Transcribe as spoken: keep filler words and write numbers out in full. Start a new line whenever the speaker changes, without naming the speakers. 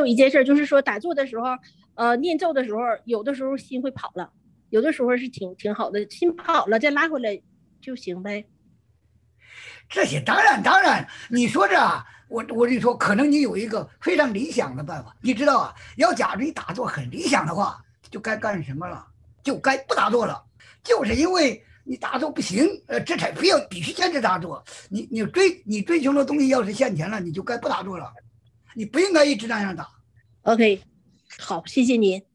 有一件事就是说打坐的时候，呃，念咒的时候，有的时候心会跑了，有的时候是挺挺好的，心跑了再拉回来就行呗。
这些当然当然，你说这啊，我我跟你说，可能你有一个非常理想的办法，你知道啊，要假如你打坐很理想的话，就该干什么了？就该不打坐了，就是因为你打坐不行，呃，这才非要必须坚持打坐。你你追你追求的东西要是现前了，你就该不打坐了，你不应该一直那样打。
OK，好，谢谢您。